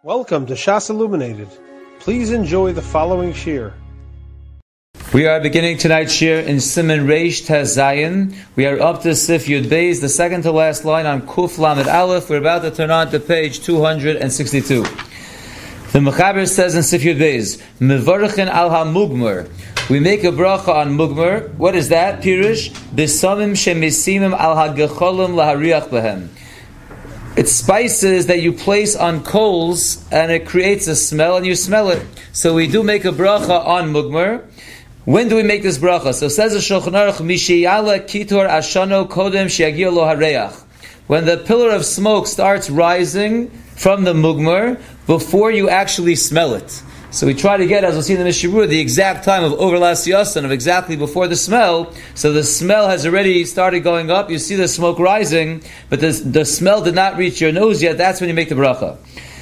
Welcome to Shas Illuminated. Please enjoy the following shir. We are beginning tonight's shir in Siman Reish Tez Zayin. We are up to Sif Yud Beis, the second to last line on Kuf Lamed Aleph. We're about to turn on to page 262. The Mechaber says in Sif Yud Beis, Mevarachin al ha-mugmer. We make a bracha on mugmer. What is that? Pirush, B'samim shemisimim al ha-gecholim lahariach behem. It's spices that you place on coals and it creates a smell and you smell it. So we do make a bracha on mugmer. When do we make this bracha? So says the Shulchan Aruch, Mishiyala kitor ashano kodem sheyagia lo hareach. When the pillar of smoke starts rising from the mugmer, before you actually smell it. So we try to get, as we'll see in the Mishnah Berurah, the exact time of overlas yasan, of exactly before the smell. So the smell has already started going up. You see the smoke rising, but the smell did not reach your nose yet. That's when you make the bracha.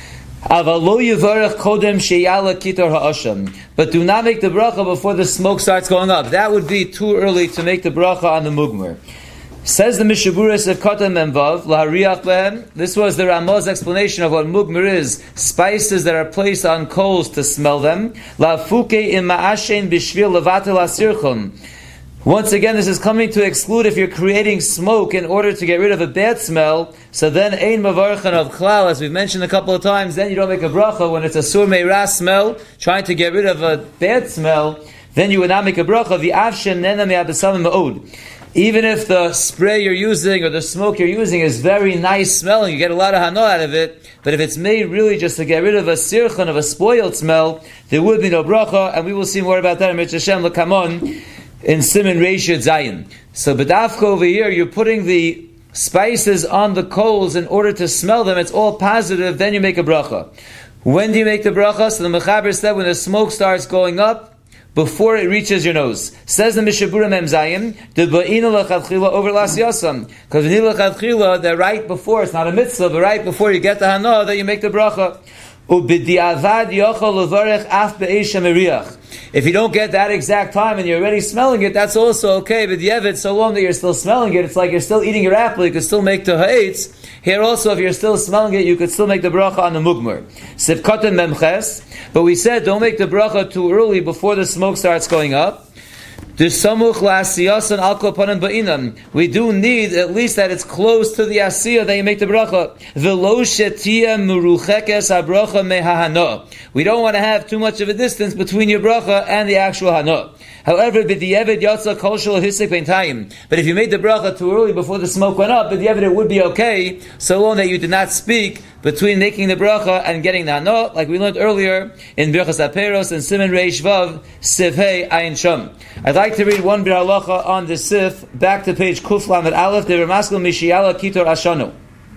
But do not make the bracha before the smoke starts going up. That would be too early to make the bracha on the mugmer. Says the Mishnah Berurah of Katan Memvav, lahariach behem. This was the Ramah's explanation of what mugmer is: spices that are placed on coals to smell them. Lafuke im ma'ashen b'shvil levatel asirchon. Once again, this is coming to exclude if you're creating smoke in order to get rid of a bad smell. So then, ein mavarchan of klal, as we've mentioned a couple of times, then you don't make a bracha when it's a sur meirah smell, trying to get rid of a bad smell. Then you would not make a bracha. The avshen nena me'abesamim ma'od. Even if the spray you're using or the smoke you're using is very nice smelling, you get a lot of hana out of it, but if it's made really just to get rid of a sirchan, of a spoiled smell, there would be no bracha, and we will see more about that in Mitzvah Hashem L'kamon in Siman Reish Zayin. So B'dafka over here, you're putting the spices on the coals in order to smell them, it's all positive, then you make a bracha. When do you make the bracha? So the Mechaber said when the smoke starts going up, before it reaches your nose. Says the Mishnah Berurah Mem Zayin, the ba'ina l'chadchila over las yasam. Because in l'chadchila, that right before, it's not a mitzvah, but right before you get the hana, that you make the bracha. U'b'di'avad yochal levarech af be'esh hamiriach. If you don't get that exact time and you're already smelling it, that's also okay. But the so long that you're still smelling it, it's like you're still eating your apple, you could still make the ha'etz. Here also, if you're still smelling it, you could still make the bracha on the mugmer. Sivkatan memches. But we said, don't make the bracha too early before the smoke starts going up. We do need at least that it's close to the asiyah that you make the bracha. We don't want to have too much of a distance between your bracha and the actual hana. However, but if you made the bracha too early before the smoke went up, it would be okay, so long that you did not speak between making the bracha and getting the hana, like we learned earlier in Birchas HaPeiros and Siman Reish Vav, Sif Hey Ayin Sham. I'd like to read one bir halacha on the Sif, back to page Kuf Lamed Aleph, the Ramaskel Mishiyala Kitor Ashanu.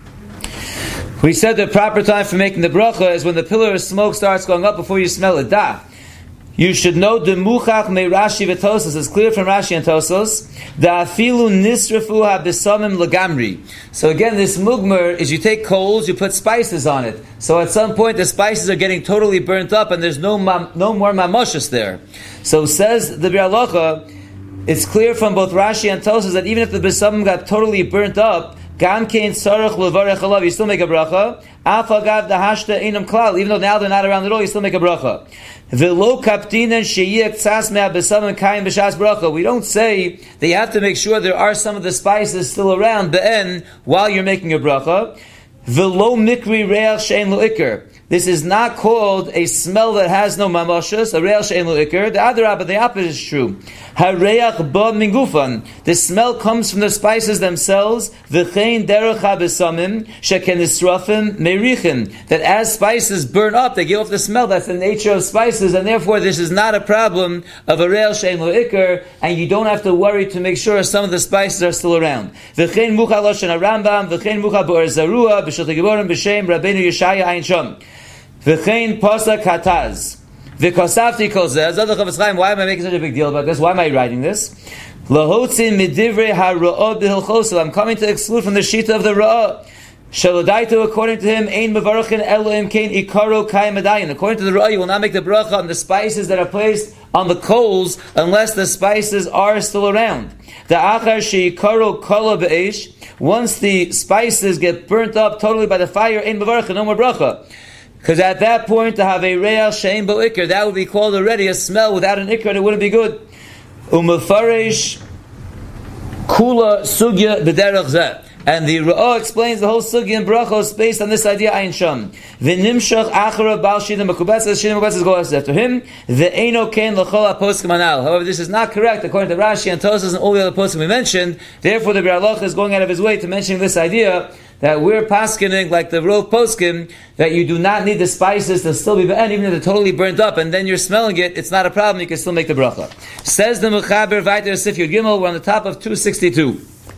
We said the proper time for making the bracha is when the pillar of smoke starts going up before you smell it. Da. You should know the muchach me Rashi v'Tosos. It's clear from Rashi and Tosos. The afilu nisrafu ha-besamim legamri. So again, this mugmer is you take coals, you put spices on it. So at some point, the spices are getting totally burnt up, and there's no more mamoshes there. So says the Bir Halacha, it's clear from both Rashi and Tosos that even if the besamim got totally burnt up, gam kein tzarich levarech alav, you still make a bracha. Af agav dahashta einam klal, even though now they're not around at all, you still make a bracha. V'lo kaptinen sheyek tzas me'abesamim kaim b'shas bracha. We don't say that you have to make sure there are some of the spices still around be'en while you're making a bracha. V'lo mikri reach she'en lo ikr. This is not called a smell that has no mamashas, a reach she'en lo ikr. The other, but the opposite is true. Hareach ba mingufan. The smell comes from the spices themselves. V'chein derech ha-besamim sheken nisrafim merichin. That as spices burn up, they give off the smell. That's the nature of spices, and therefore this is not a problem of a reach she'en lo ikr, and you don't have to worry to make sure some of the spices are still around. V'chein mucha loshen ha-Rambam, v'chein mucha bo'er zarua, b'shulchan geborim b'shem Rabbeinu Yeshaya Ayin Sham. V'chein pasak hataz. V'kosafti kol zeh. Zod l'Chofetz Chaim, why am I making such a big deal about this? Why am I writing this? Lahotzin midivrei ha'ra'ah b'hilchosel. I'm coming to exclude from the shita of the ra'ah. Shalodaitu, according to him, ein mevarachin Elohim kein ikaro kai madayin. According to the ra'ah, you will not make the bracha on the spices that are placed on the coals unless the spices are still around. The achar sheikaro kala be'esh. Once the spices get burnt up totally by the fire, ein mevarachin, no more bracha. Because at that point, to have a reach she'ein bo ikr, that would be called already a smell without an ikr, and it wouldn't be good. Umefaresh kula sugya b'derech zeh. And the Ra'ah explains the whole sugya in brachos based on this idea, ayin sham. V'nimshach achara bal shida mekubetzes, shida mekubetzes goes after him. V'eino ken l'chol ha'poskim anal. However, this is not correct according to Rashi and Tosas and all the other poskim we mentioned. Therefore, the Biur Halacha is going out of his way to mention this idea that we're paskening like the Rov poskim, that you do not need the spices to still be be'en, even if they're totally burnt up, and then you're smelling it, it's not a problem, you can still make the bracha. Says the Mechaber Vayter Sif Yud Gimel, we're on the top of 262.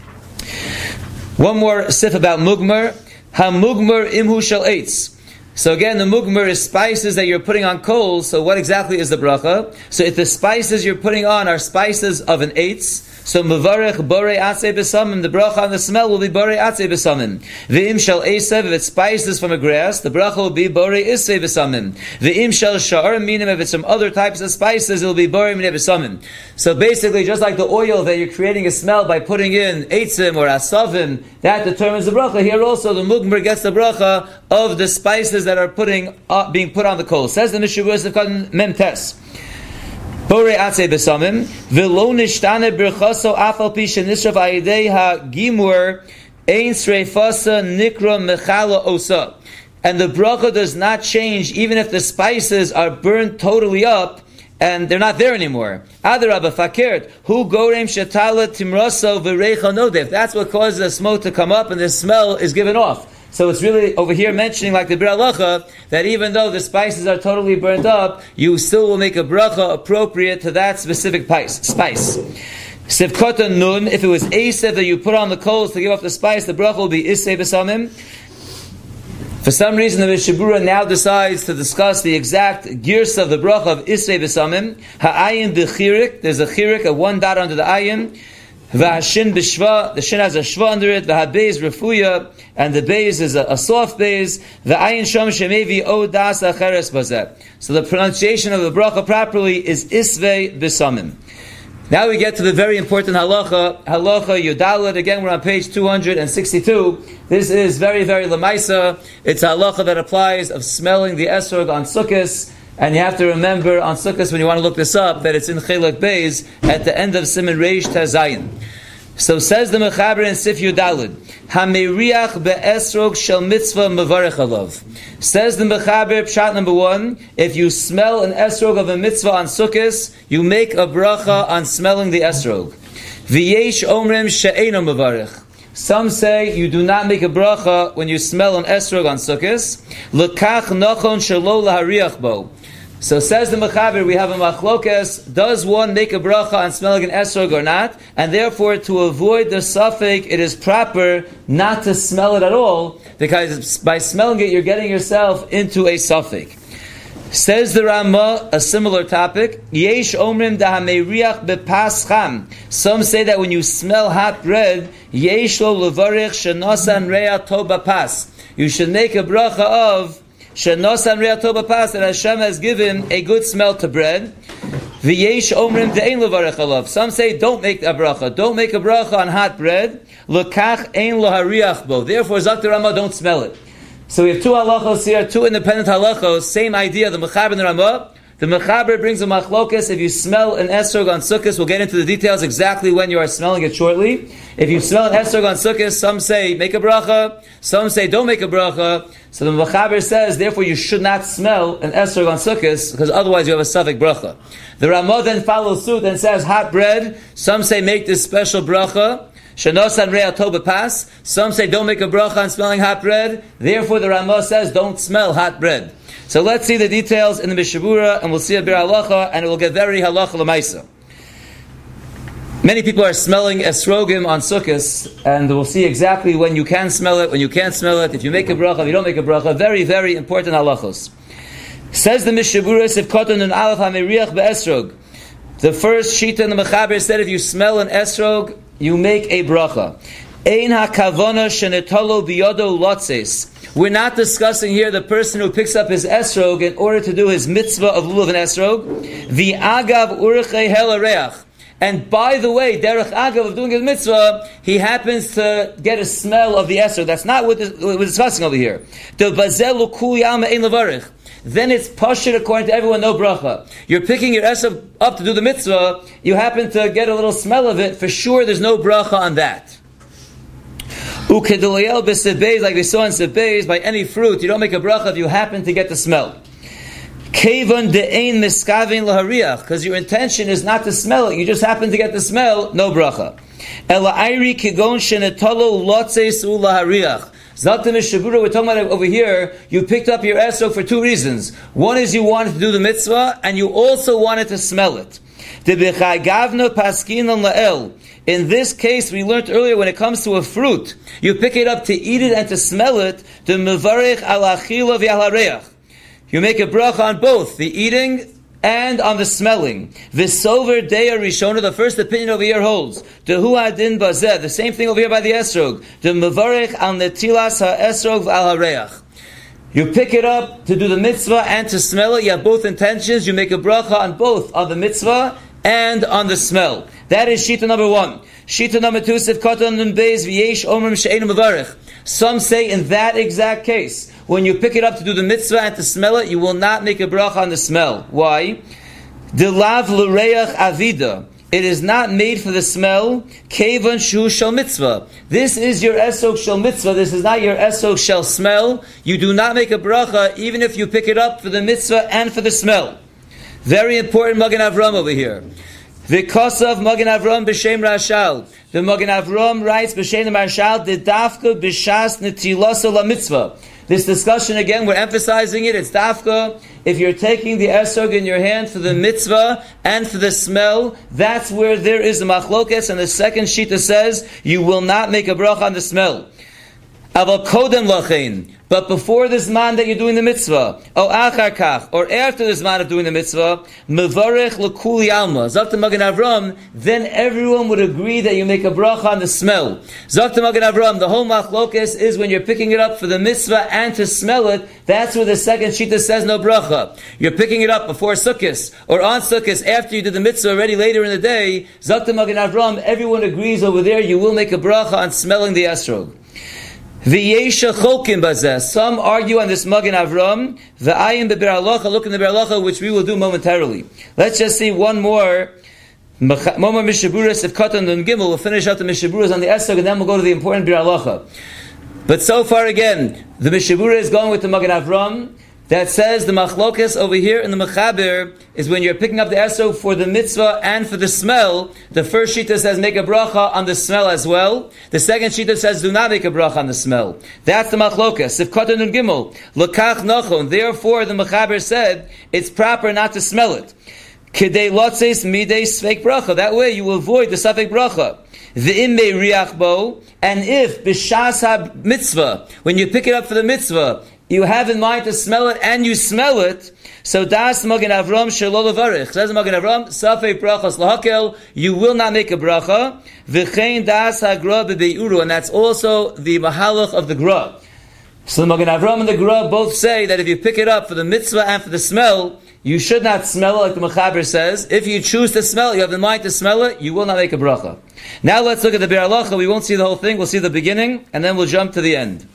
One more sif about mugmer. Ha-mugmer imhu shel eitz. So again, the mugmer is spices that you're putting on coals. So what exactly is the bracha? So if the spices you're putting on are spices of an eitz, so mevarech borei atzei b'samim, the bracha on the smell will be borei atzei b'samim. V'im shel esev, if it's spices from a grass, the bracha will be borei isei b'samim. V'im shel sha'ar minim, if it's from other types of spices, it will be borei minei b'samim. So basically, just like the oil that you're creating a smell by putting in eitzim or asavim, that determines the bracha. Here also, the mugmer gets the bracha of the spices that are being put on the coal. Says the Mishnah Berurah Mem Tes. Borei atzei b'samim v'lo nishtane birchaso afal pi shenisrav ayidei ha-gimur ein sreifasa nikra mechala osa. And the bracha does not change even if the spices are burned totally up and they're not there anymore. Adarabba fakert hu gorem shetala timraso v'reicha nodef. That's what causes the smoke to come up and the smell is given off. So it's really over here mentioning, like the Biur Halacha, that even though the spices are totally burnt up, you still will make a bracha appropriate to that specific spice. Sivkota nun, if it was aseh that you put on the coals to give off the spice, the bracha will be iseh b'samim. For some reason, the Mishnah Berurah now decides to discuss the exact girsa of the bracha of iseh b'samim. Ha'ayin b'chirik, there's a chirik, a one dot under the ayin. V'hashin b'shva, the shin has a shva under it. V'habeiz refuya, and the beiz is a soft beiz. V'ayin sham shemevi o das acheres bazeh. So the pronunciation of the bracha properly is isvei b'samim. Now we get to the very important halacha, halacha Yudalet. Again, we're on page 262. This is very, very lemaisa. It's a halacha that applies of smelling the esrog on sukkos. And you have to remember on Sukkot, when you want to look this up, that it's in Chelek Beis at the end of Siman Reish Tazayin. So says the Mechaber in Sif Yudalid, Hameriach be'esrog shel mitzvah mevarech alav. Says the Mechaber, pshat number 1, if you smell an esrog of a mitzvah on Sukkot, you make a bracha on smelling the esrog. V'yesh omrim she'eino mevarech. Some say you do not make a bracha when you smell an esrog on Sukkot. L'kach nachon shelo lahariach bo. So says the Mechaber, we have a machlokes, does one make a bracha on smelling an esrog or not? And therefore, to avoid the suffix, it is proper not to smell it at all, because by smelling it, you're getting yourself into a suffix. Says the Rama, a similar topic, Yesh omrim dahameriach bepascham. Some say that when you smell hot bread, Yesh lo levarich shenosan rea toba pas. You should make a bracha of shenosan rea toba pas, that Hashem has given a good smell to bread. V'yesh omrim de'ein levarich alav. Some say don't make a bracha. Don't make a bracha on hot bread. L'kach ein lo hariach bo. Therefore, Zak the Rama, don't smell it. So we have two halachos here, two independent halachos, same idea, the Mechaber and the Ramah. The Mechaber brings a machlokes. If you smell an esrog on Sukkot, we'll get into the details exactly when you are smelling it shortly. If you smell an esrog on Sukkot, some say make a bracha, some say don't make a bracha. So the Mechaber says, therefore you should not smell an esrog on Sukkot, because otherwise you have a suffix bracha. The Ramah then follows suit and says hot bread, some say make this special bracha. Shenosan rea toba pas. Some say don't make a bracha on smelling hot bread. Therefore, the Ramah says don't smell hot bread. So let's see the details in the Mishnah Berurah, and we'll see a Biur Halacha, and it will get very halacha l'maisa. Many people are smelling esrogim on Sukkot, and we'll see exactly when you can smell it, when you can't smell it, if you make a bracha, if you don't make a bracha. Very, very important halachos. Says the Mishnah Berurah, if koton and aleph hameriach be'esrog. The first shita in the Mechaber said if you smell an esrog, you make a bracha. Ein hakavana shenetalo biyodo lotzes. We're not discussing here the person who picks up his esrog in order to do his mitzvah of lulav and esrog. V'agav urechei helareach. And by the way, derech agav of doing his mitzvah, he happens to get a smell of the esrog. That's not what we're discussing over here. Then it's pashut according to everyone, no bracha. You're picking your esrog up to do the mitzvah, you happen to get a little smell of it, for sure there's no bracha on that. Ukedelayel b'sebeis, like we saw in sebeis, by any fruit, you don't make a bracha if you happen to get the smell. Kevon de'ein miskavein lahariach, because your intention is not to smell it, you just happen to get the smell, no bracha. Ela ayri kigon shenetalo lotzeis ulahariach. Zaltim Mishabura, we're talking about over here, you picked up your esrog for two reasons. One is you wanted to do the mitzvah, and you also wanted to smell it. In this case, we learned earlier, when it comes to a fruit, you pick it up to eat it and to smell it, the mevarich al achila v'al. You make a bracha on both, the eating and on the smelling. V'sover deya rishona, the first opinion over here holds. Dehu adin bazeh, the same thing over here by the esrog. The mevarich al netilas ha-esrog v'al hareach. You pick it up to do the mitzvah and to smell it. You have both intentions. You make a bracha on both, on the mitzvah and on the smell. That is shita number one. Shita number two, sif katan nun beis v'yesh omrim she'enu mevarich. Some say in that exact case, when you pick it up to do the mitzvah and to smell it, you will not make a bracha on the smell. Why? Delav l'reach avida. It is not made for the smell. Kevan shu shel mitzvah. This is your esrog shel mitzvah. This is not your esrog shel smell. You do not make a bracha even if you pick it up for the mitzvah and for the smell. Very important Magen Avram over here. V'kosav Magen Avram b'shem Rashal. The Magen Avram writes b'shem Rashal the dafka b'shas netilosa la mitzvah. This discussion again, we're emphasizing it. It's dafka. If you're taking the esrog in your hand for the mitzvah and for the smell, that's where there is a machlokes. And the second shita says you will not make a bracha on the smell. Aval kodem lachein. But before this man that you're doing the mitzvah, or achar kach, or after this man of doing the mitzvah, mevarech l'kuli alma. Zakta Magen Avram, then everyone would agree that you make a bracha on the smell. Zakta Magen Avram, the whole machlokes is when you're picking it up for the mitzvah and to smell it, that's where the second shita says no bracha. You're picking it up before Sukkot, or on Sukkot, after you did the mitzvah already later in the day, Zakta Magen Avram, everyone agrees over there, you will make a bracha on smelling the esrog. Some argue on this Magen Avram. V'ayin be'Bir Halacha. Look in the Bir Halacha, which we will do momentarily. Let's just see one more. Momer Mishaburas if Katan Nun Gimel. We'll finish out the Mishaburas on the esrog, and then we'll go to the important Bir Halacha. But so far again, the Mishabura is going with the Magen Avram. That says the machlokes over here in the Mechaber is when you're picking up the esrog for the mitzvah and for the smell. The first shita says make a bracha on the smell as well. The second shita says do not make a bracha on the smell. That's the machlokes. If katan nun gimel lekach nachon. Therefore, the Mechaber said it's proper not to smell it. Kidei lotzeis midei sveik bracha. That way you will avoid the safek bracha. V'im mei riach bo. And if b'shas ha mitzvah, when you pick it up for the mitzvah, you have in mind to smell it, and you smell it. So das Magen Avram shelo levarich. Says Magen Avram, safei brachas lahakel. You will not make a bracha. V'chein das hagra b'be'uru, and that's also the mahalach of the gra. So the Magen Avram and the gra both say that if you pick it up for the mitzvah and for the smell, you should not smell it like the Mechaber says. If you choose to smell it, you have in mind to smell it, you will not make a bracha. Now let's look at the Bir Halacha. We won't see the whole thing. We'll see the beginning, and then we'll jump to the end.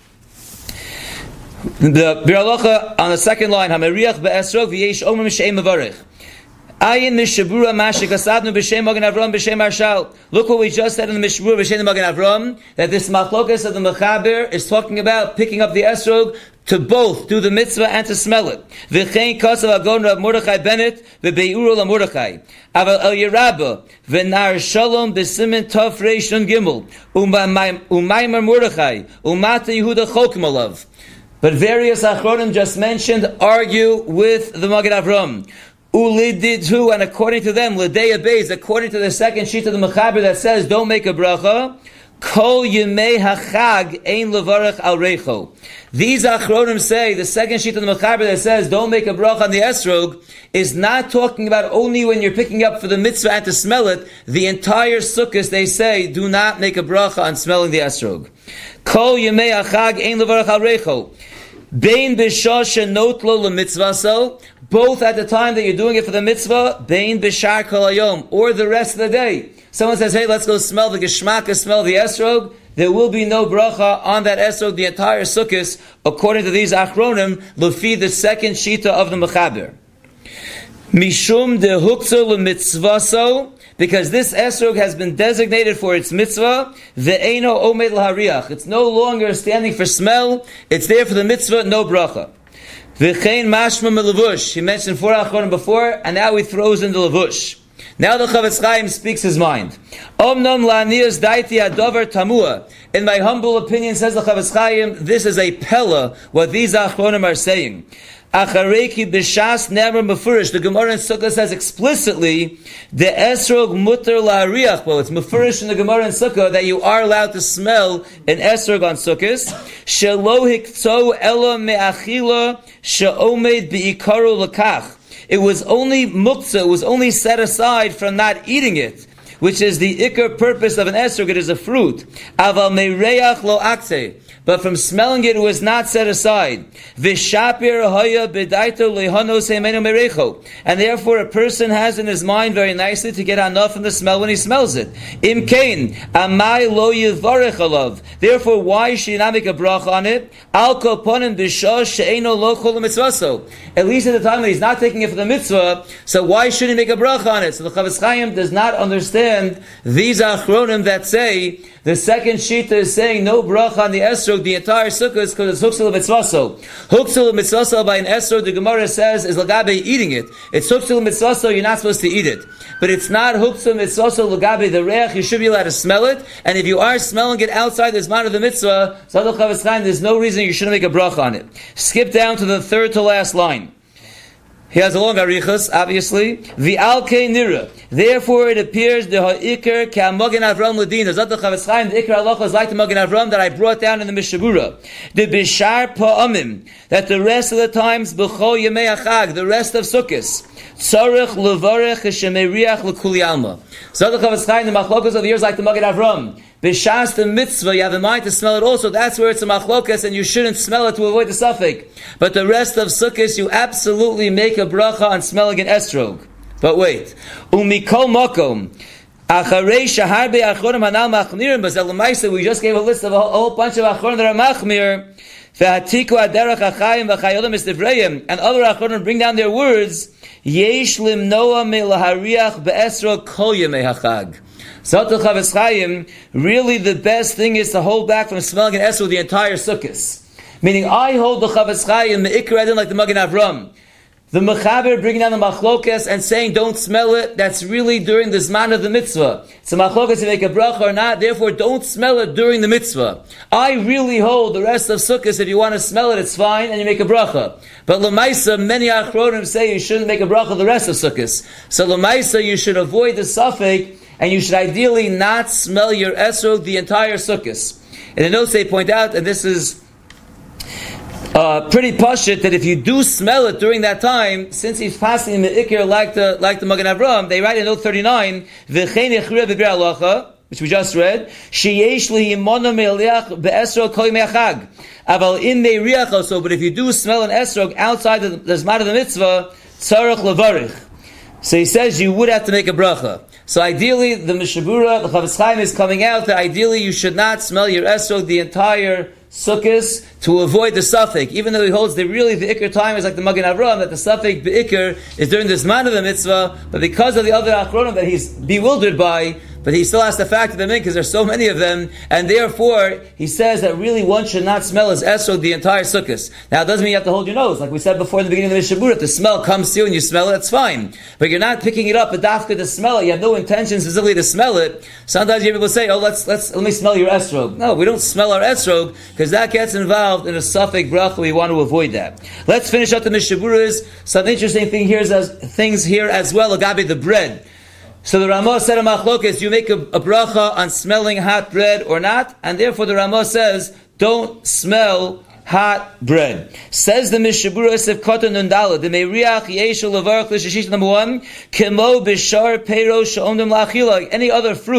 The Bir Halacha on the second line, Hameriach be'esrog v'yesh omrim she'em mevarich. Ayin mishabura mashik asadnu b'shem Magen Avram b'shem Marshal. Look what we just said in the Mishabura b'shem Magen Avram, that this machlokes of the Mechaber is talking about picking up the esrog to both do the mitzvah and to smell it. V'chein kasav agon Rav Mordechai Bennett v'be'uru la Mordechai. Aval el Yerabba v'nar shalom b'simen tov reish nun gimel u'maymar Mordechai u'mata Yehuda chokim alav. But various achronim just mentioned argue with the Magen Avram. Ulididhu, and according to them, L'deya Beis, according to the second sheet of the Mechaber that says don't make a bracha, Kol Yemei HaChag Ein Levarach Al Reicho. These achronim say, the second sheet of the Mechaber that says don't make a bracha on the esrog, is not talking about only when you're picking up for the mitzvah and to smell it. The entire sukkah, they say, do not make a bracha on smelling the esrog. Kol Yemei HaChag Ein Levarach Al Reicho. Bein b'shah shenot lo l'mitzvaso, both at the time that you're doing it for the mitzvah, bein b'shar kol hayom, or the rest of the day. Someone says, hey, let's go smell the geshmaka, smell the esrog. There will be no bracha on that esrog the entire sukkos, according to these achronim, lefi the second shita of the mechaber. Mishum de huktzah l'mitzvaso, because this esrog has been designated for its mitzvah, ve'eno omed l'hariach. It's no longer standing for smell, it's there for the mitzvah, no bracha. V'chein mashma melevush. He mentioned 4 achronim before, and now he throws in the levush. Now the Chavetz Chaim speaks his mind. Omnom la'aniyas daiti adover tamua. In my humble opinion, says the Chavetz Chaim, this is a pella, what these achronim are saying. Achareki b'shas never mefurish. The Gemara in Sukkah says explicitly, the esrog mutter la'ariach. Well, it's mefurish in the Gemara in Sukkah that you are allowed to smell an esrog on Sukkos. Shelo hiktso ela me'achila she'omed bi'ikaru l'kach. It was only muktzah, it was only set aside from not eating it, which is the ikar purpose of an esrog. It is a fruit. Aval me'reach lo akte. But from smelling it, it was not set aside. V'shapir haya b'daito lehanos heimenu merecho. And therefore a person has in his mind very nicely to get enough from the smell when he smells it. Im kain, amai lo yivarech alav. Therefore, why should he not make a bracha on it? Al koponim b'shah she'eno lo chol mitzvaso. At least at the time that he's not taking it for the mitzvah, so why should he make a bracha on it? So the Chavetz Chaim does not understand these achronim that say the second shita is saying no bracha on the esrog the entire sukkah is because it's huktzah l'mitzvaso. Huktzah l'mitzvaso by an esrog, the Gemara says, is l'gabe eating it. It's huktzah l'mitzvaso, you're not supposed to eat it. But it's not huktzah l'mitzvaso l'gabe the reach, you should be allowed to smell it. And if you are smelling it outside the zman of the mitzvah, so there's no reason you shouldn't make a bracha on it. Skip down to the third to last line. He has a long arichas, obviously. V'alkei nira. Therefore, it appears the ha'ikr ka'magen Avram l'din. The Zot Chavetz Chaim, the ikr halacha is like the magen Avram that I brought down in the Mishabura. The bishar pa'amim, that the rest of the times b'chol yemei achag, the rest of Sukkos, tzarech levarech h'shemeriach l'kuli alma. Zot Chavetz Chaim, the machlokas of the years like the magen Avram. B'shas the mitzvah, you have in mind to smell it also. That's where it's a machlokas, and you shouldn't smell it to avoid the suffix. But the rest of Sukkos, you absolutely make a bracha on smelling an estrog. But wait, umikol makom, acharei shahar be'achronim hanal machmirim, but zelamaisa, we just gave a list of a whole bunch of achronim that are machmir. Ve'hatiku aderach achayim v'chayodim istivreim, and other achronim bring down their words. Yesh limnoa me'lahariach be'esrog kol yemei hachag. Zot Chavetz Chaim, really the best thing is to hold back from smelling an esrog the entire sukkos. Meaning, I hold the Chavetz Chaim, the ikar adin like the magen Avram. The mechaber bringing down the machlokas and saying don't smell it, that's really during the zman of the mitzvah. It's a machlokas to make a bracha or not, therefore don't smell it during the mitzvah. I really hold the rest of sukkos, if you want to smell it, it's fine, and you make a bracha. But l'maisa, many achronim say you shouldn't make a bracha the rest of sukkos. So l'maisa, you should avoid the suffix, and you should ideally not smell your esrog the entire sukkos. And the notes they point out, and this is pretty pashut, that if you do smell it during that time, since he's passing in the ikir like the magen Avram, they write in note 39, v'chein echira b'bir halacha, which we just read, sheyesh lihimona me'eliach be'esrog kol yemei hachag. Aval in me'riach also, but if you do smell an esrog outside the zman of the mitzvah, tzarech levarich. So he says you would have to make a bracha. So ideally, the Mishabura, the Chavetz Chaim is coming out that ideally you should not smell your esrog the entire sukkos to avoid the suffix. Even though he holds that really the ikar time is like the magen Avram, that the suffix be'ikar is during the zman of the mitzvah, but because of the other achronim that he's bewildered by, but he still has to factor them in because there's so many of them, and therefore he says that really one should not smell his esrog the entire sukkos. Now it doesn't mean you have to hold your nose, like we said before in the beginning of the Mishabura. If the smell comes to you and you smell it, that's fine. But you're not picking it up, but dafka to smell it. You have no intention specifically to smell it. Sometimes you hear people say, "Oh, let me smell your esrog." No, we don't smell our esrog because that gets involved in a suffix bracha. We want to avoid that. Let's finish up the Mishaburas. Some interesting things here as well. Agabe the bread. So the Ramah said a machlokas, you make a bracha on smelling hot bread or not, and therefore the Ramah says, don't smell hot bread. Says the Mishabura Sef Kotan Nundala, the Meiriach Yeshel Levarach L'Shishish number 1, Kemo Bishar Peiro She'omdim La'achila, any other fruit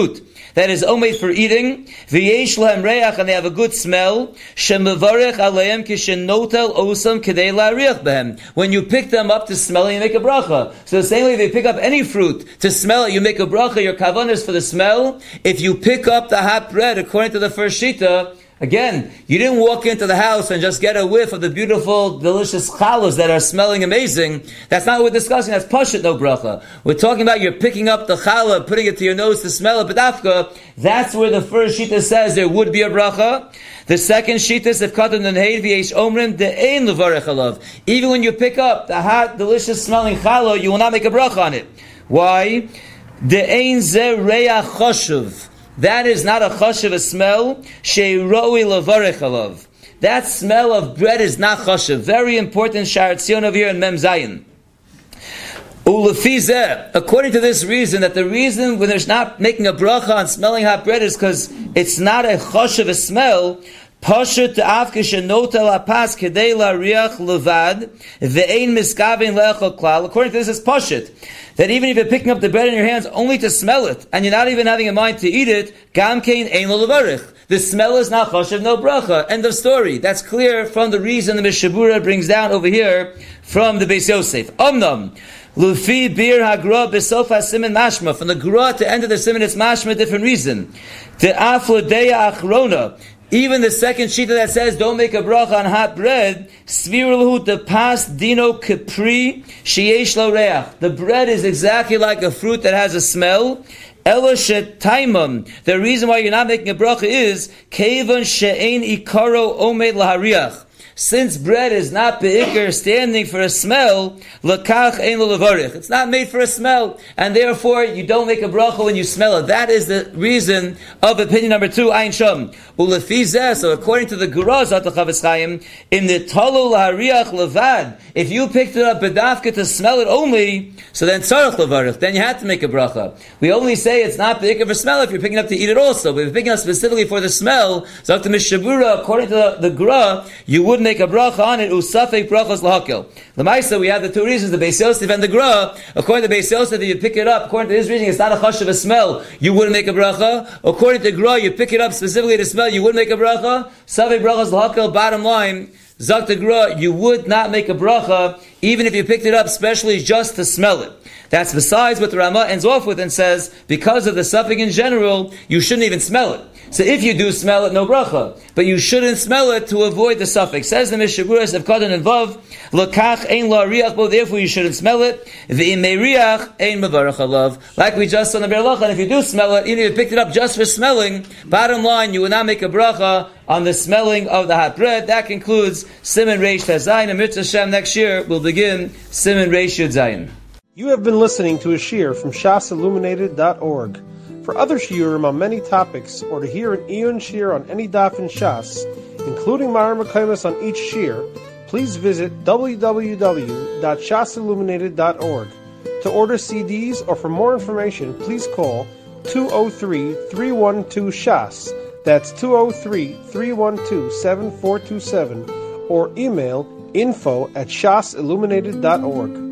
that is omed for eating, v'yesh lahem reach, and they have a good smell, shemevarech aleim kishen-notel osam kedei la'ariach behem. When you pick them up to smell it, you make a bracha. So the same way if you pick up any fruit to smell it, you make a bracha, your kavanah is for the smell. If you pick up the hot bread, according to the first shita, again, you didn't walk into the house and just get a whiff of the beautiful, delicious challahs that are smelling amazing. That's not what we're discussing. That's pashut, no bracha. We're talking about you're picking up the challah, putting it to your nose to smell it, bedafka. That's where the first shita says there would be a bracha. The second shita is if katan and heid v'yesh omrim de'ein levarech alav. Even when you pick up the hot, delicious smelling challah, you will not make a bracha on it. Why? De'ein ze reach choshev. That is not a chashiv, a smell. Sheiroi levarech alav. That smell of bread is not chashiv. Very important. Sha'ar Tzion over here in Mem Zayin. Ulefizeh. According to this reason, that the reason when there's not making a bracha on smelling hot bread is because it's not a chashiv, a smell. Pashut afke shenotel apas kedei la'riach levad ve'ein miskaven le'echol klal. According to this, it's pashut that even if you're picking up the bread in your hands only to smell it, and you're not even having in mind to eat it, gam kein ein lo levarich. The smell is not chashiv, no bracha. End of story. That's clear from the reason the Mishabura brings down over here from the Beis Yosef. Omnam. Lufi bir hagra besof hasimin mashma. From the gra to end of the simin, it's mashma, different reason. The aflodeya achrona. Even the second shita that says don't make a bracha on hot bread, svirulhu the pas dino kapri sheyesh lo reach. The bread is exactly like a fruit that has a smell. Ela shetaimam. The reason why you're not making a bracha is kevan she'ein ikaro omed lahariach. Since bread is not be'ikr, standing for a smell, lakach ein lo levarich. It's not made for a smell, and therefore you don't make a bracha when you smell it. That is the reason of opinion number 2, Ayin Sham. Ulefizeh, so according to the Guraz at the Chavetz Chaim, in the tolu lahariach levad, if you picked it up bedafka to smell it only, so then tzarech levarich, then you have to make a bracha. We only say it's not be'ikr for smell if you're picking up to eat it also, but if you're picking up specifically for the smell, so after Mishabura, according to the Gra, you would make a bracha on it, usafek brachos lahakil. L'maisa, we have the two reasons, the Beis Yosef and the Gra. According to Beis Yosef, if you pick it up, according to his reasoning, it's not a chashiv, a smell, you wouldn't make a bracha. According to Gra, you pick it up specifically to smell, you wouldn't make a bracha. Safek brachos lahakil, bottom line, Zak the Gra, you would not make a bracha, even if you picked it up specially just to smell it. That's besides what the Ramah ends off with and says, because of the suffix in general, you shouldn't even smell it. So if you do smell it, no bracha. But you shouldn't smell it to avoid the suffix. Says the Mishaburas of Kadan and Vav, Lakach ein la'riach bo, therefore you shouldn't smell it. V'im meiriach ein mevarach alav. Like we just saw in the Berlacha, and if you do smell it, even if you picked it up just for smelling, bottom line, you will not make a bracha on the smelling of the hot bread. That concludes Siman Reish Tazayin, and Mitzvah Shem next year we'll begin Siman Reish Yud Zayin. You have been listening to a shiur from shasilluminated.org. For other shiurim on many topics, or to hear an Iyun shiur on any daf in Shas, including Mareh Mekomos on each shiur, please visit www.shasilluminated.org. To order CDs or for more information, please call 203-312-SHAS. That's 203-312-7427, or email info@shasilluminated.org.